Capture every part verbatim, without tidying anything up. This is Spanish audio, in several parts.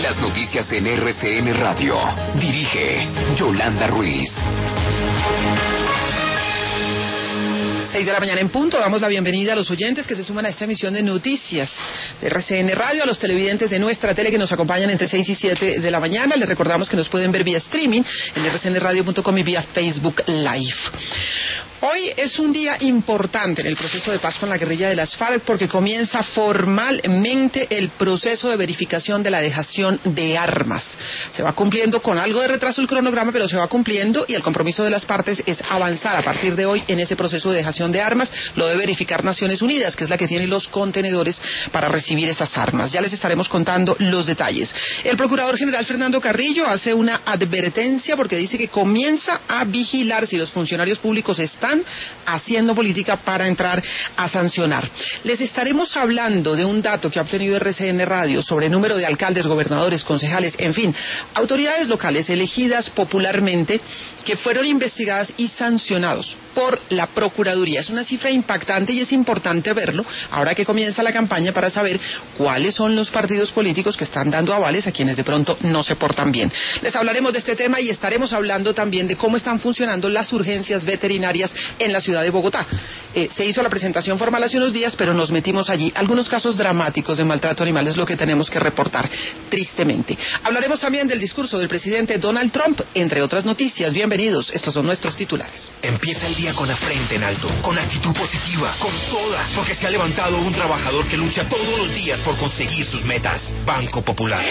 Las noticias en R C N Radio. Dirige Yolanda Ruiz. seis de la mañana en punto. Damos la bienvenida a los oyentes que se suman a esta emisión de noticias de R C N Radio, a los televidentes de nuestra tele que nos acompañan entre seis y siete de la mañana. Les recordamos que nos pueden ver vía streaming en r c n radio punto com y vía Facebook Live. Hoy es un día importante en el proceso de paz con la guerrilla de las FARC porque comienza formalmente el proceso de verificación de la dejación de armas. Se va cumpliendo con algo de retraso el cronograma, pero se va cumpliendo y el compromiso de las partes es avanzar a partir de hoy en ese proceso de dejación de armas. Lo debe verificar Naciones Unidas, que es la que tiene los contenedores para recibir esas armas. Ya les estaremos contando los detalles. El Procurador General Fernando Carrillo hace una advertencia porque dice que comienza a vigilar si los funcionarios públicos están haciendo política para entrar a sancionar. Les estaremos hablando de un dato que ha obtenido R C N Radio sobre el número de alcaldes, gobernadores, concejales, en fin, autoridades locales elegidas popularmente que fueron investigadas y sancionados por la Procuraduría. Es una cifra impactante y es importante verlo ahora que comienza la campaña para saber cuáles son los partidos políticos que están dando avales a quienes de pronto no se portan bien. Les hablaremos de este tema y estaremos hablando también de cómo están funcionando las urgencias veterinarias en la ciudad de Bogotá. Eh, se hizo la presentación formal hace unos días, pero nos metimos allí. Algunos casos dramáticos de maltrato animal es lo que tenemos que reportar, tristemente. Hablaremos también del discurso del presidente Donald Trump, entre otras noticias. Bienvenidos, estos son nuestros titulares. Empieza el día con la frente en alto, con actitud positiva, con toda, porque se ha levantado un trabajador que lucha todos los días por conseguir sus metas. Banco Popular.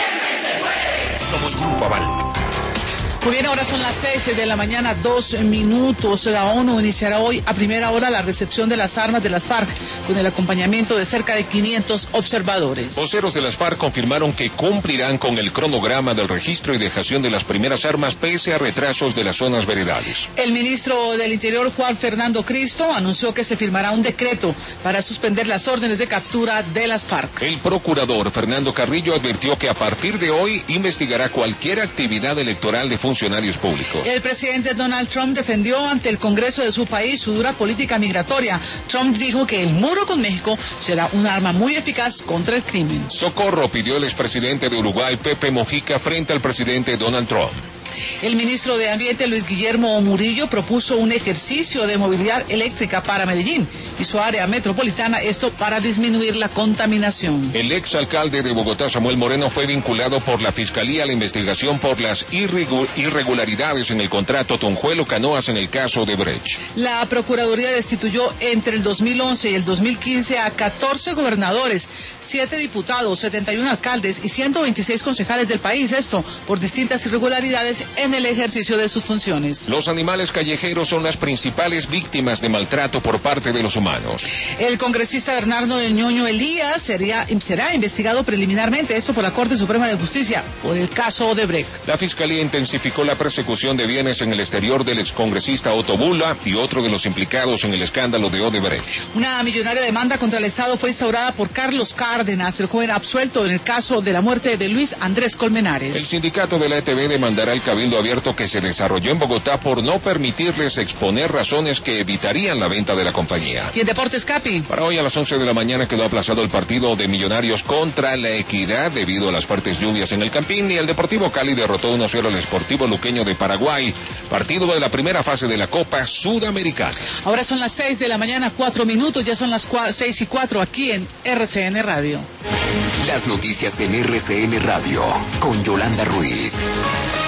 Somos Grupo Aval. Muy bien, ahora son las seis de la mañana, dos minutos. La ONU iniciará hoy a primera hora la recepción de las armas de las FARC con el acompañamiento de cerca de quinientos observadores. Voceros de las FARC confirmaron que cumplirán con el cronograma del registro y dejación de las primeras armas pese a retrasos de las zonas veredales. El ministro del Interior, Juan Fernando Cristo, anunció que se firmará un decreto para suspender las órdenes de captura de las FARC. El procurador Fernando Carrillo advirtió que a partir de hoy investigará cualquier actividad electoral de funcionarios públicos. El presidente Donald Trump defendió ante el Congreso de su país su dura política migratoria. Trump dijo que el muro con México será un arma muy eficaz contra el crimen. Socorro pidió el expresidente de Uruguay, Pepe Mujica, frente al presidente Donald Trump. El ministro de Ambiente, Luis Guillermo Murillo, propuso un ejercicio de movilidad eléctrica para Medellín y su área metropolitana, esto para disminuir la contaminación. El exalcalde de Bogotá, Samuel Moreno, fue vinculado por la Fiscalía a la investigación por las irregu- irregularidades en el contrato Tunjuelo-Canoas en el caso de Brecht. La Procuraduría destituyó entre el dos mil once y el dos mil quince a catorce gobernadores, siete diputados, setenta y uno alcaldes y ciento veintiséis concejales del país, esto por distintas irregularidades en el ejercicio de sus funciones. Los animales callejeros son las principales víctimas de maltrato por parte de los humanos. El congresista Bernardo del Ñoño Elías sería, será investigado preliminarmente, esto por la Corte Suprema de Justicia, por el caso Odebrecht. La Fiscalía intensificó la persecución de bienes en el exterior del excongresista Otto Bula y otro de los implicados en el escándalo de Odebrecht. Una millonaria demanda contra el Estado fue instaurada por Carlos Cárdenas, el joven absuelto en el caso de la muerte de Luis Andrés Colmenares. El sindicato de la E T V demandará el cabildo abierto que se desarrolló en Bogotá por no permitirles exponer razones que evitarían la venta de la compañía. Y en Deportes, Capi. Para hoy a las once de la mañana quedó aplazado el partido de Millonarios contra La Equidad debido a las fuertes lluvias en el Campín y el Deportivo Cali derrotó uno a cero al Sportivo Luqueño de Paraguay, partido de la primera fase de la Copa Sudamericana. Ahora son las seis de la mañana, cuatro minutos, ya son las seis y cuatro aquí en R C N Radio. Las noticias en R C N Radio con Yolanda Ruiz.